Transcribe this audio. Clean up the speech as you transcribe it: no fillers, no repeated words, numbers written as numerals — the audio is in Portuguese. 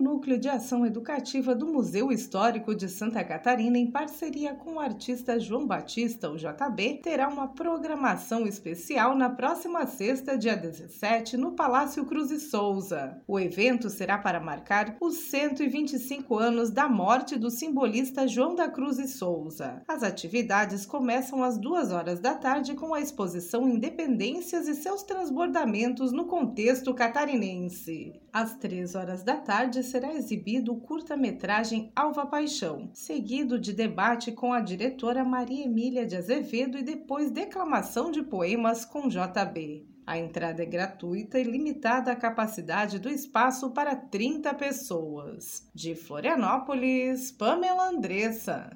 Núcleo de Ação Educativa do Museu Histórico de Santa Catarina, em parceria com o artista João Batista, o JB, terá uma programação especial na próxima sexta, dia 17, no Palácio Cruz e Souza. O evento será para marcar os 125 anos da morte do simbolista João da Cruz e Souza. As atividades começam às 2h da tarde com a exposição Independências e seus transbordamentos no contexto catarinense. Às 3h da tarde será exibido o curta-metragem Alva Paixão, seguido de debate com a diretora Maria Emília de Azevedo e depois declamação de poemas com JB. A entrada é gratuita e limitada à capacidade do espaço para 30 pessoas. De Florianópolis, Pamela Andressa.